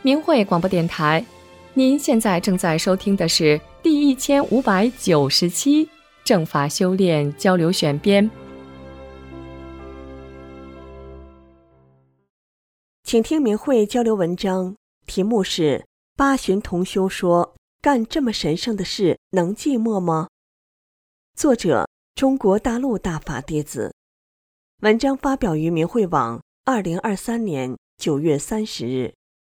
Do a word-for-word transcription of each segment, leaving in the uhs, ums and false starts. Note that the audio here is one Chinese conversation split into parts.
明慧广播电台，您现在正在收听的是第一千五百九十期正法修炼交流选编。 请听明慧交流文章，题目是八旬同修说干这么神圣的事能寂寞吗？作者中国大陆大法弟子，文章发表于明慧网二零二三年九月三十日。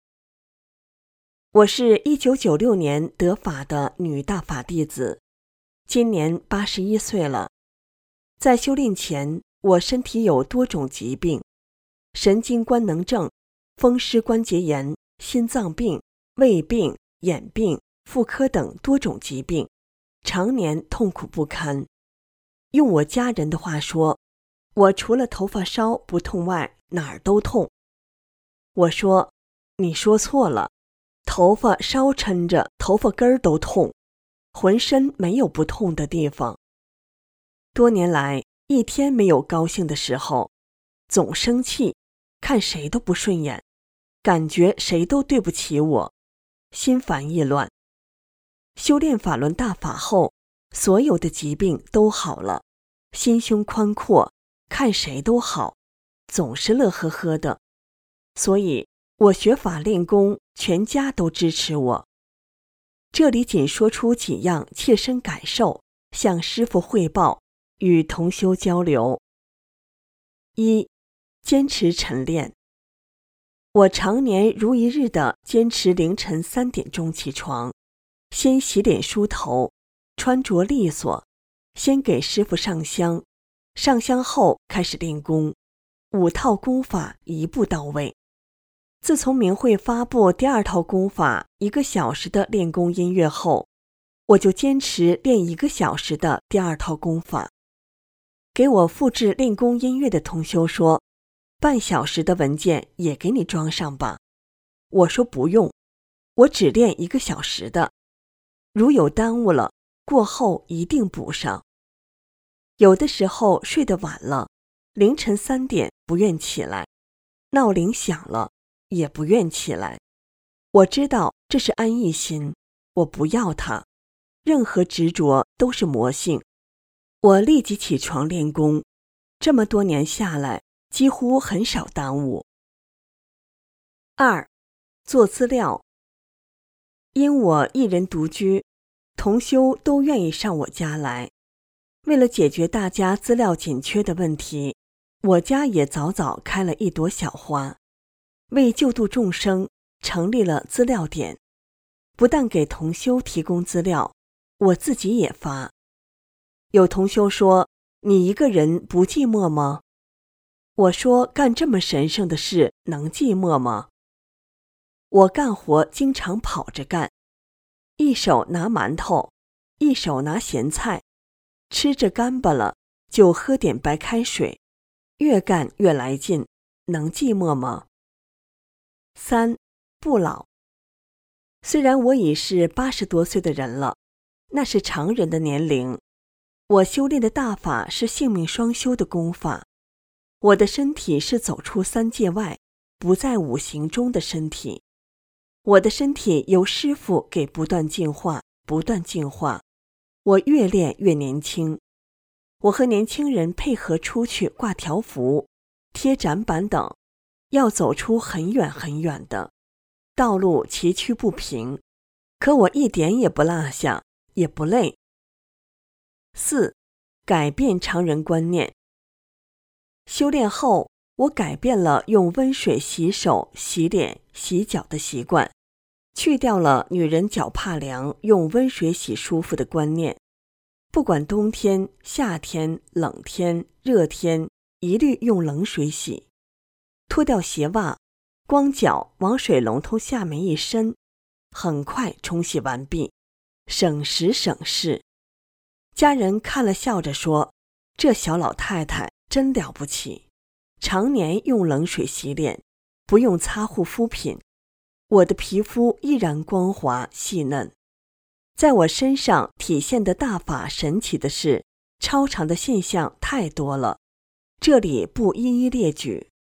我是一九九六年得法的女大法弟子，今年八十一岁了。在修炼前，我身体有多种疾病，神经官能症、风湿关节炎、心脏病、胃病、眼病、妇科等多种疾病，常年痛苦不堪。用我家人的话说，我除了头发烧不痛外，哪儿都痛。我说，你说错了，头发烧抻着，头发根儿都痛，浑身没有不痛的地方。多年来，一天没有高兴的时候，总生气，看谁都不顺眼，感觉谁都对不起我，心烦意乱。修炼法轮大法后，所有的疾病都好了，心胸宽阔，看谁都好，总是乐呵呵的。所以我学法练功，全家都支持我。这里仅说出几样切身感受，向师父汇报，与同修交流。一、坚持晨练。我常年如一日地坚持凌晨三点钟起床，先洗脸梳头，穿着利索，先给师父上香，上香后开始练功，五套功法一步到位。自从明慧发布第二套功法一个小时的练功音乐后，我就坚持练一个小时的第二套功法。给我复制练功音乐的同修说，半小时的文件也给你装上吧。我说不用，我只练一个小时的，如有耽误了，过后一定补上。有的时候睡得晚了，凌晨三点不愿起来，闹铃响了也不愿起来。我知道这是安逸心，我不要它，任何执着都是魔性。我立即起床练功，这么多年下来，几乎很少耽误。二、做资料。因我一人独居，同修都愿意上我家来。为了解决大家资料紧缺的问题，我家也早早开了一朵小花，为救度众生，成立了资料点。不但给同修提供资料，我自己也发。有同修说，你一个人不寂寞吗？我说，干这么神圣的事能寂寞吗？我干活经常跑着干，一手拿馒头，一手拿咸菜，吃着干巴了就喝点白开水，越干越来劲，能寂寞吗？三、不老。虽然我已是八十多岁的人了，那是常人的年龄。我修炼的大法是性命双修的功法，我的身体是走出三界外，不在五行中的身体。我的身体由师父给不断净化，不断净化，我越练越年轻。我和年轻人配合出去挂条幅、贴展板等，要走出很远很远的道路，崎岖不平，可我一点也不落下，也不累。四、改变常人观念。修炼后，我改变了用温水洗手、洗脸、洗脚的习惯，去掉了女人脚怕凉，用温水洗舒服的观念。不管冬天、夏天、冷天、热天，一律用冷水洗。脱掉鞋袜，光脚往水龙头下面一伸，很快冲洗完毕，省时省事。家人看了笑着说，这小老太太真了不起，常年用冷水洗脸，不用擦护肤品，我的皮肤依然光滑细嫩。在我身上体现的大法神奇的是，超常的现象太多了，这里不一一列举。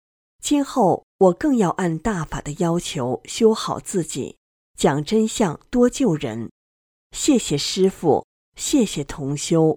今后我更要按大法的要求修好自己，讲真相，多救人。谢谢师父，谢谢同修。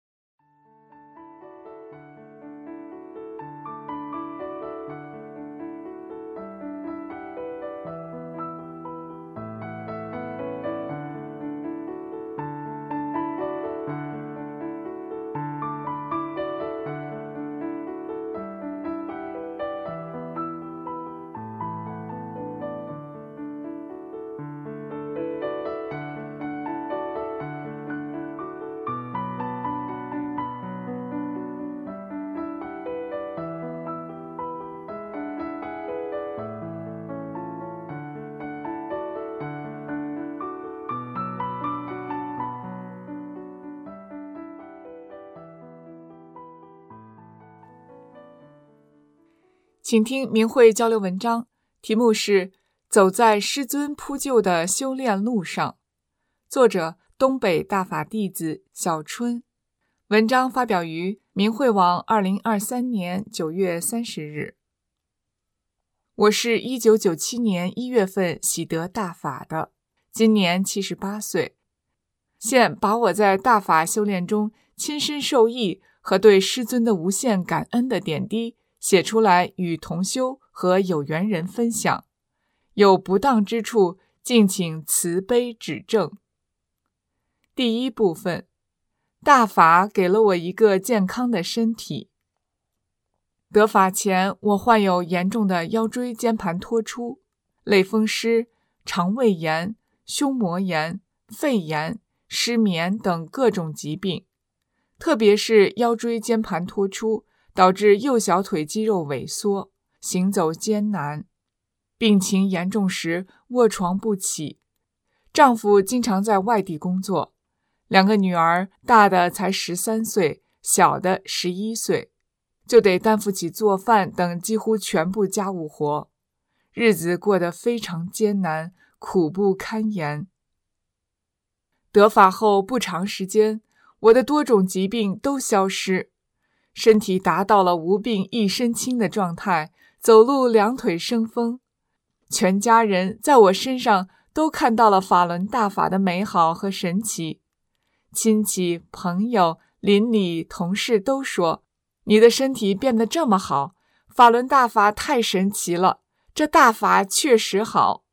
请听明慧交流文章，题目是《走在师尊铺就的修炼路上》，作者东北大法弟子小春。文章发表于明慧网二零二三年九月三十日。我是一九九七年一月份喜得大法的，今年七十八岁。现把我在大法修炼中亲身受益和对师尊的无限感恩的点滴写出来与同修和有缘人分享，有不当之处敬请慈悲指正。第一部分，大法给了我一个健康的身体。得法前，我患有严重的腰椎间盘脱出、类风湿、肠胃炎、胸膜炎、肺炎、失眠等各种疾病，特别是腰椎间盘脱出导致右小腿肌肉萎缩，行走艰难。病情严重时卧床不起。丈夫经常在外地工作，两个女儿，大的才十三岁，小的十一岁，就得担负起做饭等几乎全部家务活，日子过得非常艰难，苦不堪言。得法后不长时间，我的多种疾病都消失，身体达到了无病一身轻的状态，走路两腿生风。全家人在我身上都看到了法轮大法的美好和神奇。亲戚、朋友、邻里、同事都说，你的身体变得这么好，法轮大法太神奇了，这大法确实好。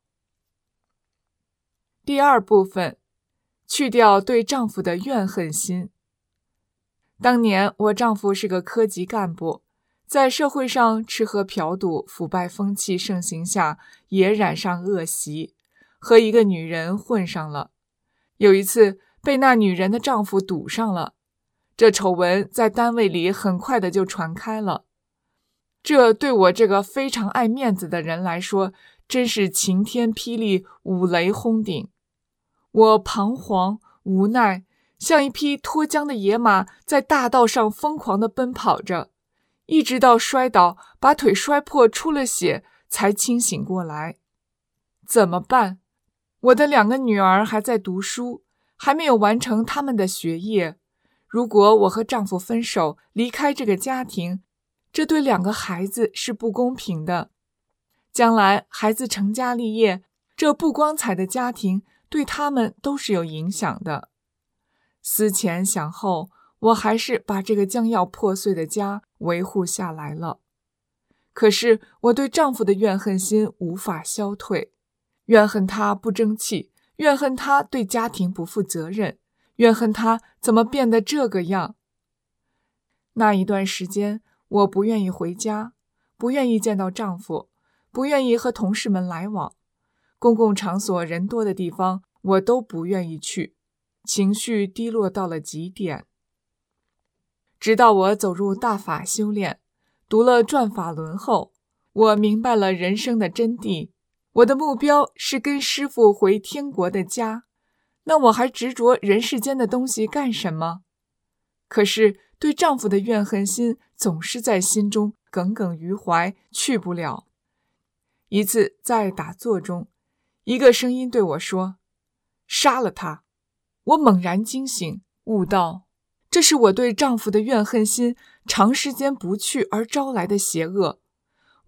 第二部分，去掉对丈夫的怨恨心。当年我丈夫是个科级干部，在社会上吃喝嫖赌、腐败风气盛行下，也染上恶习，和一个女人混上了。有一次被那女人的丈夫堵上了，这丑闻在单位里很快的就传开了。这对我这个非常爱面子的人来说，真是晴天霹雳，五雷轰顶。我彷徨无奈，像一匹脱缰的野马，在大道上疯狂地奔跑着，一直到摔倒，把腿摔破出了血，才清醒过来。怎么办？我的两个女儿还在读书，还没有完成他们的学业。如果我和丈夫分手，离开这个家庭，这对两个孩子是不公平的。将来孩子成家立业，这不光彩的家庭对他们都是有影响的。思前想后，我还是把这个将要破碎的家维护下来了。可是我对丈夫的怨恨心无法消退，怨恨他不争气，怨恨他对家庭不负责任，怨恨他怎么变得这个样。那一段时间，我不愿意回家，不愿意见到丈夫，不愿意和同事们来往，公共场所人多的地方我都不愿意去，情绪低落到了极点。直到我走入大法修炼，读了转法轮后，我明白了人生的真谛。我的目标是跟师父回天国的家，那我还执着人世间的东西干什么？可是对丈夫的怨恨心总是在心中耿耿于怀，去不了。一次在打坐中，一个声音对我说：“杀了他。”我猛然惊醒，悟道，这是我对丈夫的怨恨心长时间不去而招来的邪恶。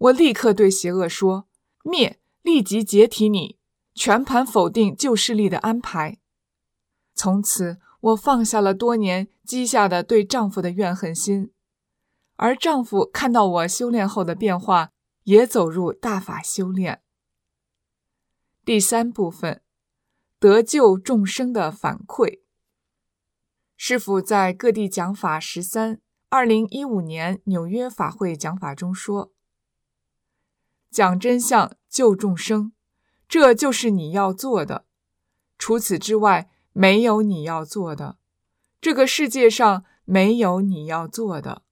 我立刻对邪恶说：灭，立即解体你，全盘否定旧势力的安排。从此我放下了多年积下的对丈夫的怨恨心，而丈夫看到我修炼后的变化，也走入大法修炼。第三部分，得救众生的反馈。师父在各地讲法十三，二零一五年纽约法会讲法中说：讲真相，救众生，这就是你要做的，除此之外没有你要做的，这个世界上没有你要做的。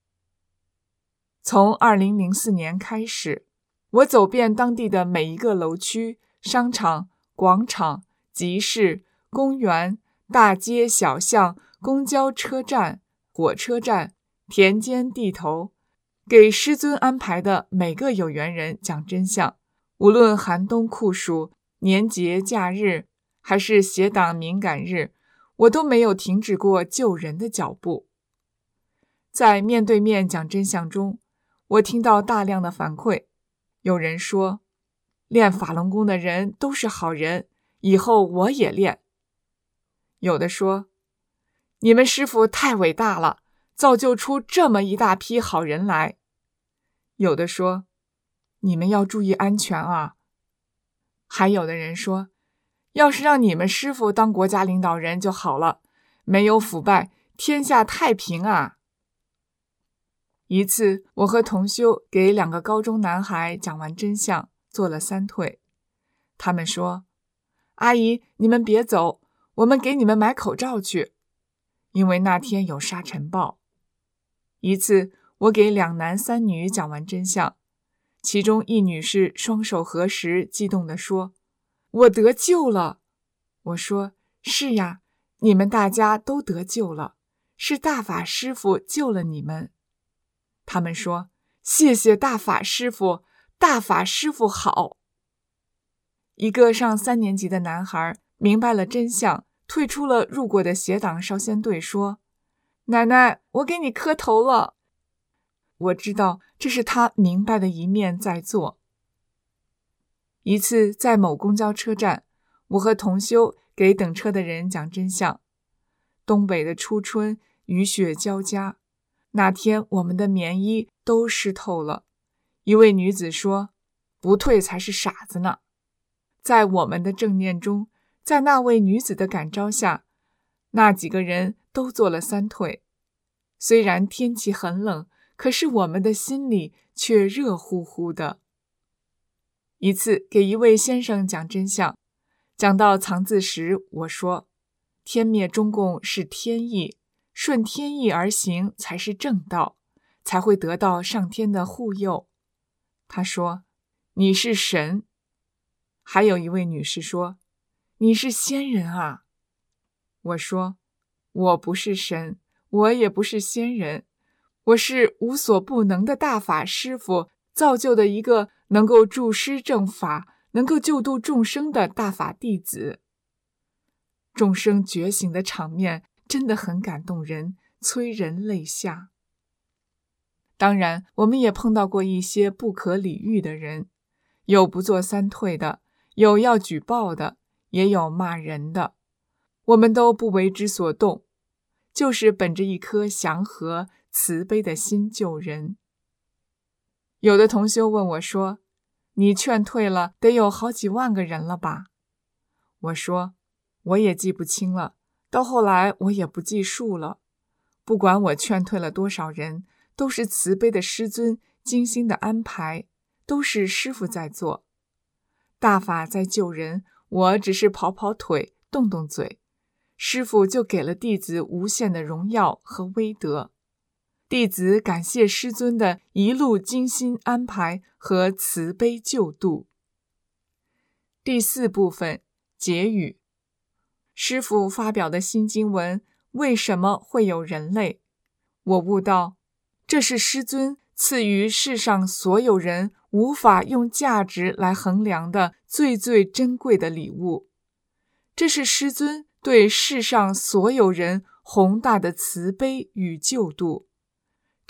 从二零零四年开始，我走遍当地的每一个楼区、商场、广场、集市、公园、大街小巷、公交车站、火车站、田间地头，给师尊安排的每个有缘人讲真相，无论寒冬酷暑、年节假日，还是邪党敏感日，我都没有停止过救人的脚步。在面对面讲真相中，我听到大量的反馈，有人说，练法轮功的人都是好人，以后我也练。有的说，你们师父太伟大了，造就出这么一大批好人来。有的说，你们要注意安全啊。还有的人说，要是让你们师父当国家领导人就好了，没有腐败，天下太平啊。一次，我和同修给两个高中男孩讲完真相，做了三退。他们说，阿姨，你们别走，我们给你们买口罩去，因为那天有沙尘暴。一次，我给两男三女讲完真相，其中一女士双手合十，激动地说，我得救了。我说，是呀，你们大家都得救了，是大法师父救了你们。他们说，谢谢大法师父，大法师父好。一个上三年级的男孩明白了真相，退出了入过的邪党烧仙队，说，奶奶，我给你磕头了。我知道这是他明白的一面在做。一次在某公交车站，我和同修给等车的人讲真相。东北的初春，雨雪交加，那天我们的棉衣都湿透了。一位女子说，不退才是傻子呢。在我们的正念中，在那位女子的感召下，那几个人都做了三退。虽然天气很冷，可是我们的心里却热乎乎的。一次给一位先生讲真相，讲到藏字时，我说，天灭中共是天意，顺天意而行才是正道，才会得到上天的护佑。他说，你是神。还有一位女士说，你是仙人啊。我说，我不是神，我也不是仙人，我是无所不能的大法师父造就的一个能够助师正法，能够救度众生的大法弟子。众生觉醒的场面真的很感动人，催人泪下。当然，我们也碰到过一些不可理喻的人，有不做三退的，有要举报的，也有骂人的，我们都不为之所动，就是本着一颗祥和慈悲的心救人。有的同修问我说，你劝退了得有好几万个人了吧？我说，我也记不清了，到后来我也不计数了。不管我劝退了多少人，都是慈悲的师尊精心的安排，都是师父在做。大法在救人，我只是跑跑腿，动动嘴，师父就给了弟子无限的荣耀和威德。弟子感谢师尊的一路精心安排和慈悲救度。第四部分，结语。师父发表的新经文，为什么会有人类？我悟到，这是师尊赐予世上所有人无法用价值来衡量的最最珍贵的礼物。这是师尊对世上所有人宏大的慈悲与救度。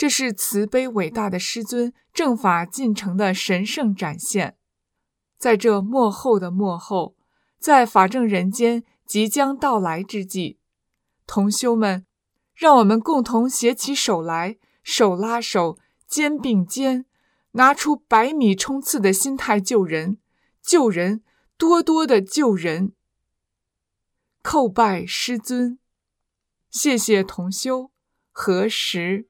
这是慈悲伟大的师尊正法进程的神圣展现。在这末后的末后，在法正人间即将到来之际，同修们，让我们共同携起手来，手拉手，肩并肩，拿出百米冲刺的心态救人，救人，多多的救人。叩拜师尊，谢谢同修，何时？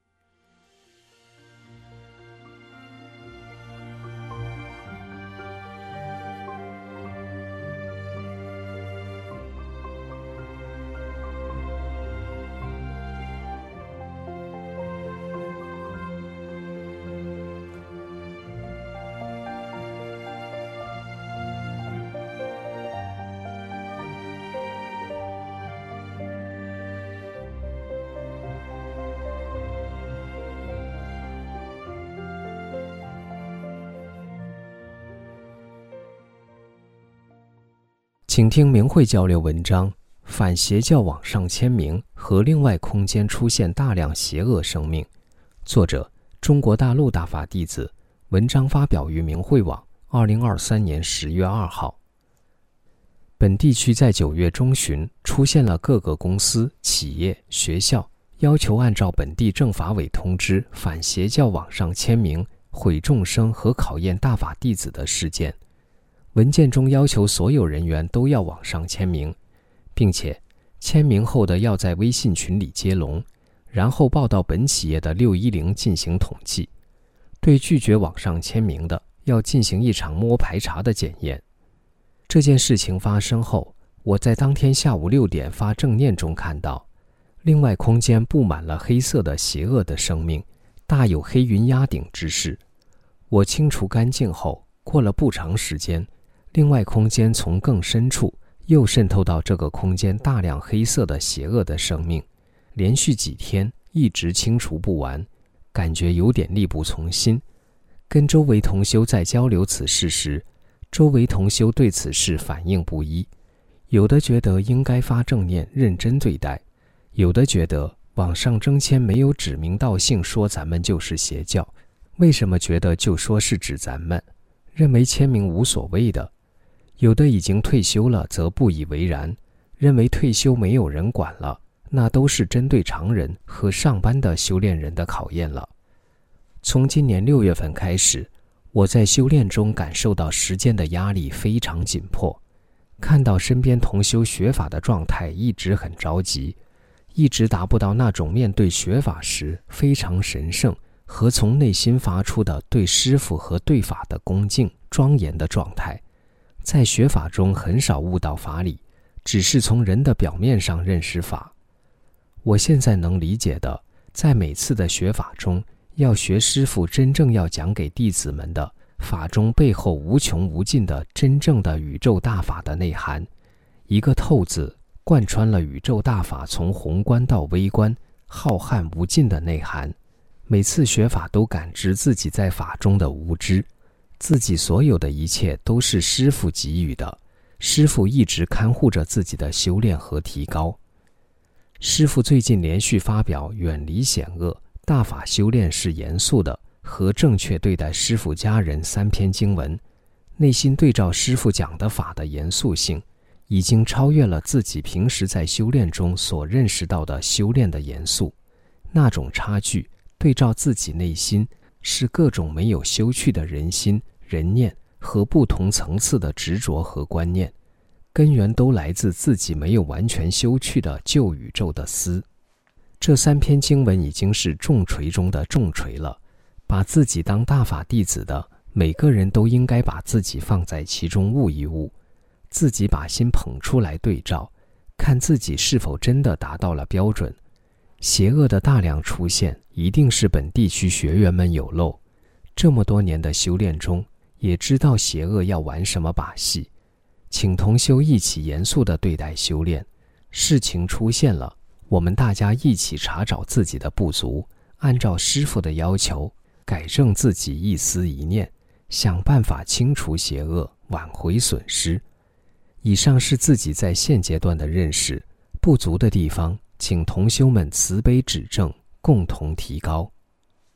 请听明慧交流文章：反邪教网上签名和另外空间出现大量邪恶生命。作者：中国大陆大法弟子。文章发表于明慧网，二零二三年十月二号。本地区在九月中旬出现了各个公司、企业、学校要求按照本地政法委通知反邪教网上签名、毁众生和考验大法弟子的事件。文件中要求所有人员都要网上签名，并且签名后的要在微信群里接龙，然后报到本企业的六一零进行统计。对拒绝网上签名的，要进行一场摸排查的检验。这件事情发生后，我在当天下午六点发正念中看到，另外空间布满了黑色的邪恶的生命，大有黑云压顶之势。我清除干净后，过了不长时间，另外空间从更深处又渗透到这个空间大量黑色的邪恶的生命，连续几天一直清除不完，感觉有点力不从心。跟周围同修在交流此事时，周围同修对此事反应不一，有的觉得应该发正念认真对待，有的觉得网上征签没有指名道姓说咱们就是邪教，为什么觉得就说是指咱们，认为签名无所谓的。有的已经退休了则不以为然，认为退休没有人管了，那都是针对常人和上班的修炼人的考验了。从今年六月份开始，我在修炼中感受到时间的压力非常紧迫，看到身边同修学法的状态一直很着急，一直达不到那种面对学法时非常神圣和从内心发出的对师父和对法的恭敬庄严的状态。在学法中很少悟到法理，只是从人的表面上认识法。我现在能理解的，在每次的学法中，要学师父真正要讲给弟子们的法中背后无穷无尽的真正的宇宙大法的内涵。一个透字贯穿了宇宙大法从宏观到微观浩瀚无尽的内涵。每次学法都感知自己在法中的无知，自己所有的一切都是师父给予的，师父一直看护着自己的修炼和提高。师父最近连续发表远离险恶、大法修炼是严肃的和正确对待师父家人三篇经文，内心对照师父讲的法的严肃性，已经超越了自己平时在修炼中所认识到的修炼的严肃。那种差距对照自己内心，是各种没有修去的人心、人念和不同层次的执着和观念，根源都来自自己没有完全修去的旧宇宙的思。这三篇经文已经是重锤中的重锤了，把自己当大法弟子的每个人都应该把自己放在其中悟一悟，自己把心捧出来对照，看自己是否真的达到了标准。邪恶的大量出现，一定是本地区学员们有漏。这么多年的修炼中，也知道邪恶要玩什么把戏，请同修一起严肃地对待修炼。事情出现了，我们大家一起查找自己的不足，按照师父的要求，改正自己一思一念，想办法清除邪恶，挽回损失。以上是自己在现阶段的认识，不足的地方，请同修们慈悲指正，共同提高。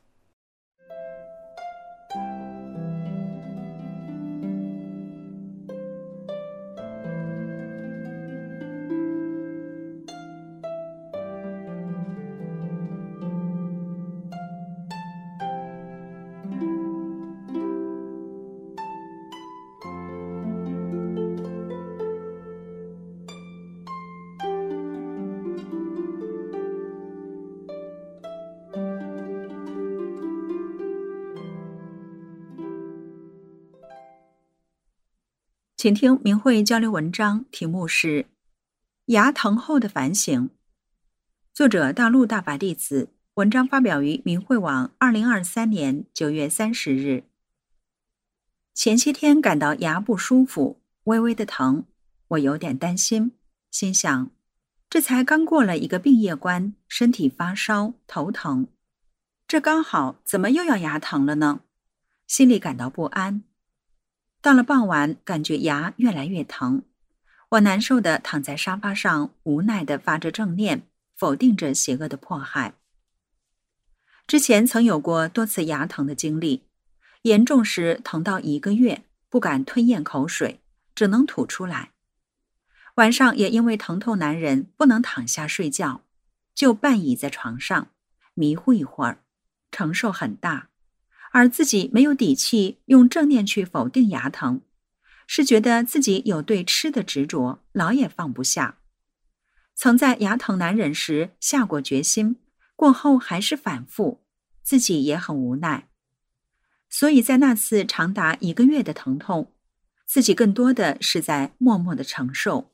请听明慧交流文章，题目是《牙疼后的反省》，作者大陆大法弟子，文章发表于明慧网二零二三年九月三十日。前些天感到牙不舒服，微微的疼，我有点担心，心想，这才刚过了一个病业关，身体发烧、头疼，这刚好怎么又要牙疼了呢？心里感到不安。到了傍晚，感觉牙越来越疼，我难受地躺在沙发上，无奈地发着正念，否定着邪恶的迫害。之前曾有过多次牙疼的经历，严重时疼到一个月，不敢吞咽口水，只能吐出来。晚上也因为疼痛难忍，不能躺下睡觉，就半倚在床上，迷糊一会儿，承受很大。而自己没有底气用正念去否定牙疼，是觉得自己有对吃的执着，老也放不下。曾在牙疼难忍时下过决心，过后还是反复，自己也很无奈。所以在那次长达一个月的疼痛，自己更多的是在默默的承受。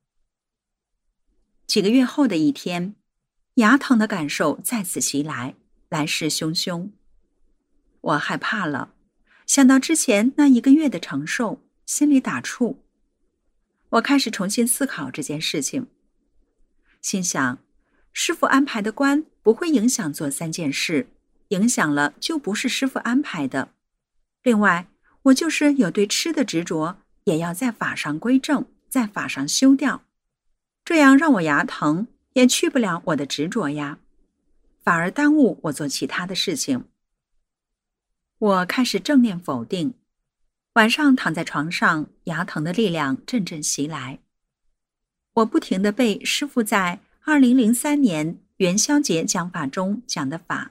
几个月后的一天，牙疼的感受再次袭来，来势汹汹。我害怕了，想到之前那一个月的承受，心里打怵。我开始重新思考这件事情，心想，师父安排的关不会影响做三件事，影响了就不是师父安排的。另外，我就是有对吃的执着，也要在法上归正，在法上修掉。这样让我牙疼，也去不了我的执着呀，反而耽误我做其他的事情。我开始正念否定，晚上躺在床上，牙疼的力量阵阵袭来。我不停地背师父在二零零三年元宵节讲法中讲的法。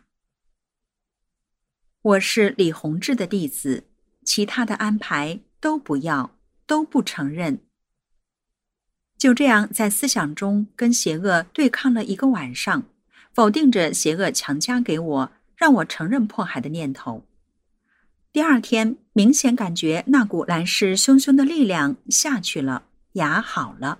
我是李洪志的弟子，其他的安排都不要，都不承认。就这样在思想中跟邪恶对抗了一个晚上，否定着邪恶强加给我，让我承认迫害的念头。第二天，明显感觉那股来势汹汹的力量下去了，牙好了。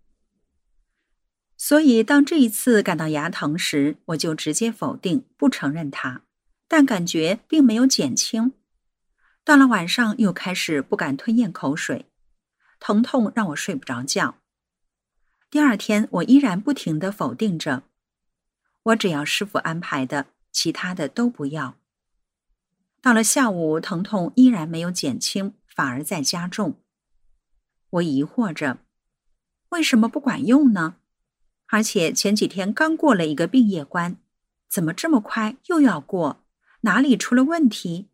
所以当这一次感到牙疼时，我就直接否定，不承认它，但感觉并没有减轻。到了晚上又开始不敢吞咽口水，疼痛让我睡不着觉。第二天我依然不停地否定着，我只要师父安排的，其他的都不要。到了下午，疼痛依然没有减轻，反而在加重。我疑惑着，为什么不管用呢？而且前几天刚过了一个病业关，怎么这么快又要过？哪里出了问题？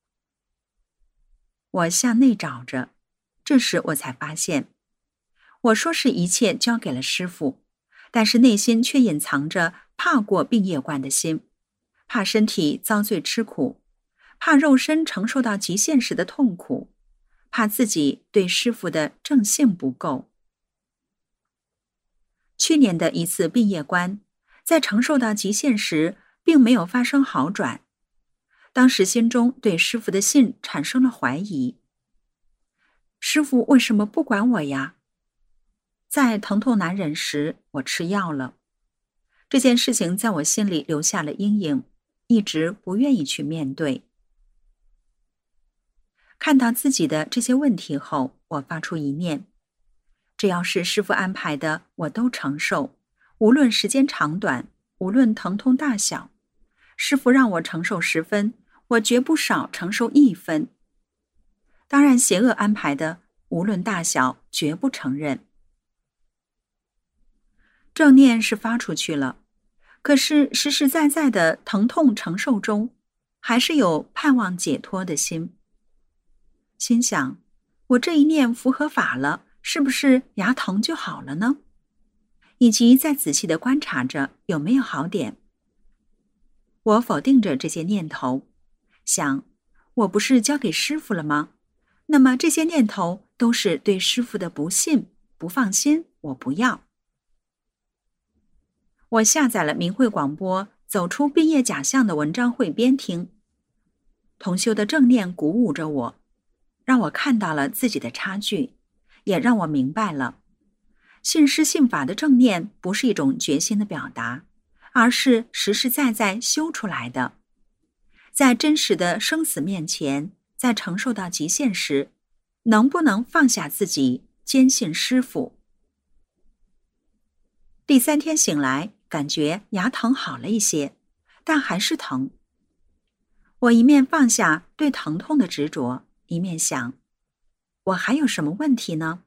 我向内找着，这时我才发现，我说是一切交给了师父，但是内心却隐藏着怕过病业关的心，怕身体遭罪吃苦，怕肉身承受到极限时的痛苦，怕自己对师父的正信不够。去年的一次病业关，在承受到极限时，并没有发生好转。当时心中对师父的信产生了怀疑。师父为什么不管我呀？在疼痛难忍时，我吃药了。这件事情在我心里留下了阴影，一直不愿意去面对。看到自己的这些问题后，我发出一念，只要是师父安排的，我都承受，无论时间长短，无论疼痛大小，师父让我承受十分，我绝不少承受一分。当然邪恶安排的，无论大小，绝不承认。正念是发出去了，可是实实在在的疼痛承受中，还是有盼望解脱的心。心想，我这一念符合法了，是不是牙疼就好了呢？以及再仔细地观察着有没有好点。我否定着这些念头，想，我不是交给师父了吗？那么这些念头都是对师父的不信、不放心，我不要。我下载了明慧广播走出毕业假象的文章汇编听，同修的正念鼓舞着我，让我看到了自己的差距， 也让我明白了，信师信法的正念不是一种决心的表达，而是实实在在修出来的。在真实的生死面前，在承受到极限时，能不能放下自己，坚信师父？第三天醒来，感觉牙疼好了一些，但还是疼。我一面放下对疼痛的执着，一面想，我还有什么问题呢？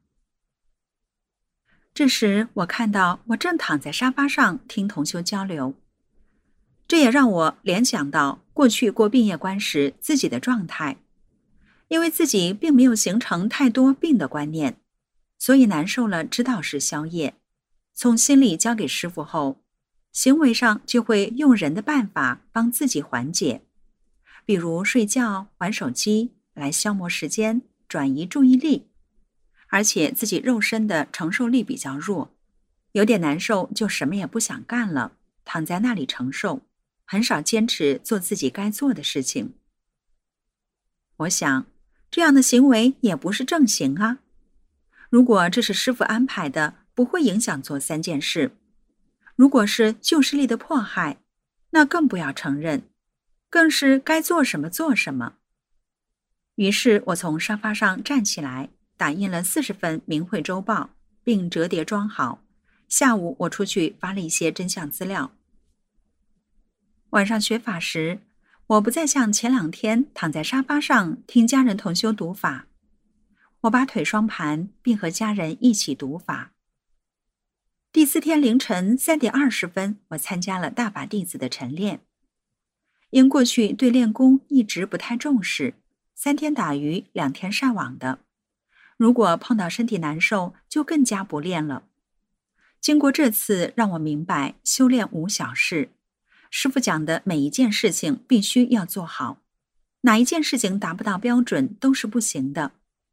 这时我看到我正躺在沙发上听同修交流，这也让我联想到过去过病业关时自己的状态。因为自己并没有形成太多病的观念，所以难受了知道是宵夜，从心里交给师父后，行为上就会用人的办法帮自己缓解，比如睡觉、玩手机来消磨时间，转移注意力。而且自己肉身的承受力比较弱，有点难受就什么也不想干了，躺在那里承受，很少坚持做自己该做的事情。我想这样的行为也不是正行啊。如果这是师父安排的，不会影响做三件事。如果是旧势力的迫害，那更不要承认，更是该做什么做什么。于是我从沙发上站起来，打印了四十份明慧周报，并折叠装好。下午我出去发了一些真相资料。晚上学法时，我不再像前两天躺在沙发上听家人同修读法，我把腿双盘，并和家人一起读法。第四天凌晨三点二十分，我参加了大法弟子的晨练。因过去对练功一直不太重视，三天打鱼两天晒网的，如果碰到身体难受，就更加不练了。经过这次，让我明白修炼无小事，师父讲的每一件事情必须要做好，哪一件事情达不到标准都是不行的。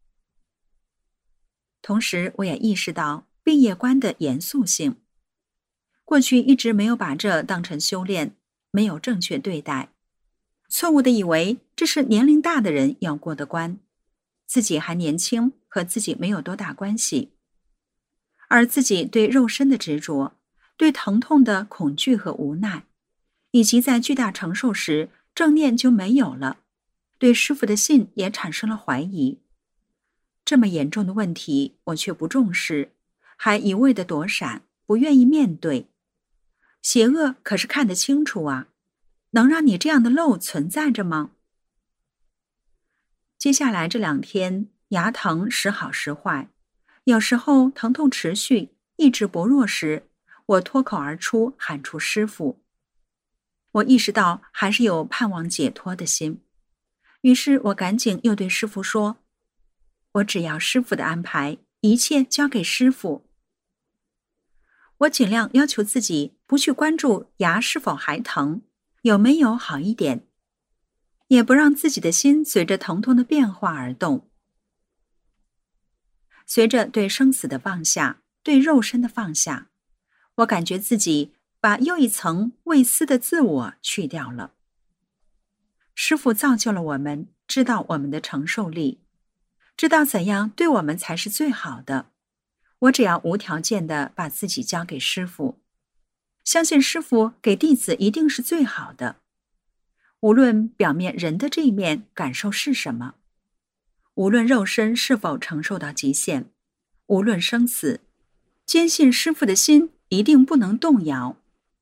同时我也意识到毕业观的严肃性，过去一直没有把这当成修炼，没有正确对待，错误的以为这是年龄大的人要过的关，自己还年轻，和自己没有多大关系。而自己对肉身的执着，对疼痛的恐惧和无奈，以及在巨大承受时正念就没有了，对师父的信也产生了怀疑。这么严重的问题我却不重视，还一味地躲闪，不愿意面对。邪恶可是看得清楚啊，能让你这样的漏存在着吗？接下来这两天牙疼时好时坏，有时候疼痛持续，意志薄弱时，我脱口而出喊出师父。我意识到还是有盼望解脱的心，于是我赶紧又对师父说，我只要师父的安排，一切交给师父。我尽量要求自己不去关注牙是否还疼，有没有好一点，也不让自己的心随着疼痛的变化而动。随着对生死的放下，对肉身的放下，我感觉自己把又一层未思的自我去掉了。师父造就了我们，知道我们的承受力，知道怎样对我们才是最好的。我只要无条件地把自己交给师父，相信师父给弟子一定是最好的。无论表面人的这一面感受是什么，无论肉身是否承受到极限，无论生死，坚信师父的心一定不能动摇。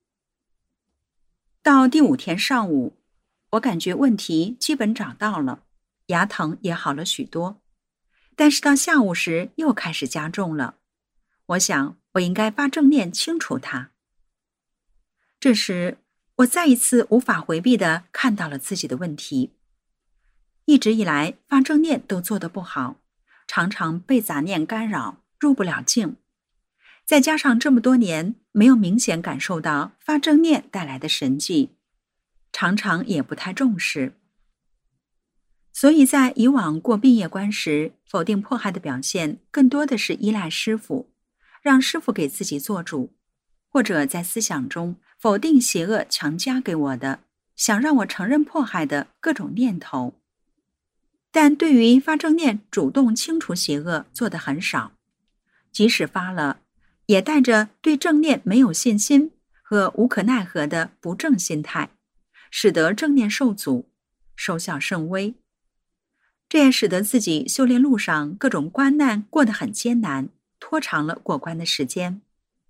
到第五天上午，我感觉问题基本找到了，牙疼也好了许多，但是到下午时又开始加重了。我想我应该发正念清除它。这时我再一次无法回避地看到了自己的问题。一直以来发正念都做得不好，常常被杂念干扰，入不了境。再加上这么多年没有明显感受到发正念带来的神迹，常常也不太重视。所以在以往过毕业关时，否定迫害的表现更多的是依赖师父，让师父给自己做主，或者在思想中否定邪恶强加给我的，想让我承认迫害的各种念头。 但对于发正念主动清除邪恶做得很少，即使发了，也带着对正念没有信心和无可奈何的不正心态，使得正念受阻，收效甚微。这也使得自己修炼路上各种关难过得很艰难，拖长了过关的时间。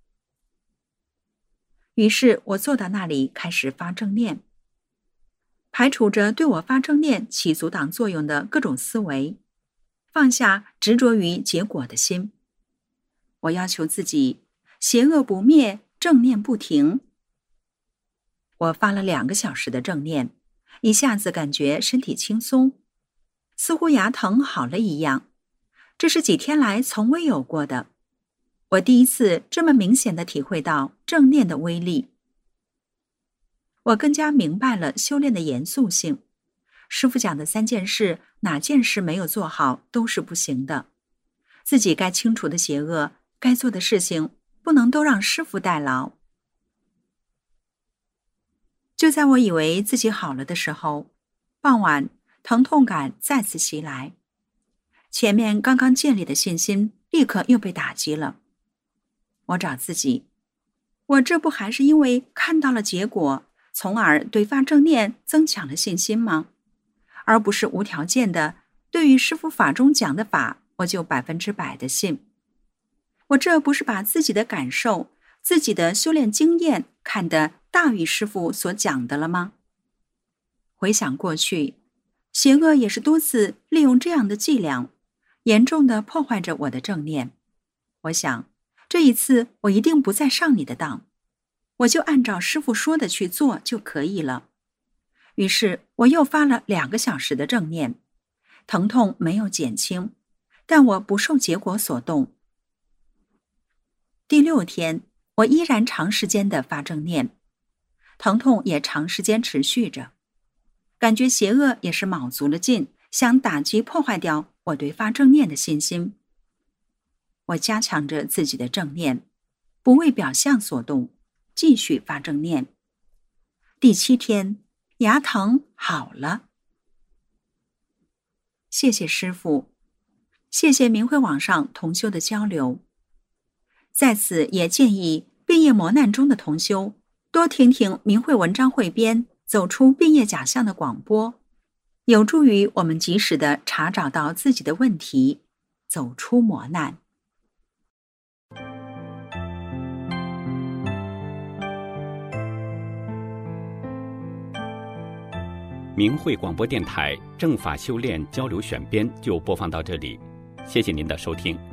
于是我坐到那里开始发正念，排除着对我发正念起阻挡作用的各种思维，放下执着于结果的心。我要求自己，邪恶不灭，正念不停。我发了两个小时的正念，一下子感觉身体轻松，似乎牙疼好了一样，这是几天来从未有过的。我第一次这么明显地体会到正念的威力。我更加明白了修炼的严肃性。师父讲的三件事，哪件事没有做好都是不行的。自己该清除的邪恶，该做的事情，不能都让师父代劳。就在我以为自己好了的时候，傍晚疼痛感再次袭来，前面刚刚建立的信心立刻又被打击了。我找自己，我这不还是因为看到了结果，从而对发正念增强了信心吗？而不是无条件的对于师父法中讲的法，我就百分之百的信。我这不是把自己的感受、自己的修炼经验看得大于师父所讲的了吗？回想过去，邪恶也是多次利用这样的伎俩，严重的破坏着我的正念。我想，这一次我一定不再上你的当，我就按照师父说的去做就可以了。于是我又发了两个小时的正念，疼痛没有减轻，但我不受结果所动。第六天，我依然长时间的发正念，疼痛也长时间持续着，感觉邪恶也是卯足了劲，想打击破坏掉我对发正念的信心。我加强着自己的正念，不为表象所动，继续发正念。第七天，牙疼好了。谢谢师父，谢谢明慧网上同修的交流。在此也建议病业磨难中的同修多听听明慧文章汇编走出病业假象的广播，有助于我们及时地查找到自己的问题，走出磨难。 明慧广播电台正法修炼交流选编就播放到这里，谢谢您的收听。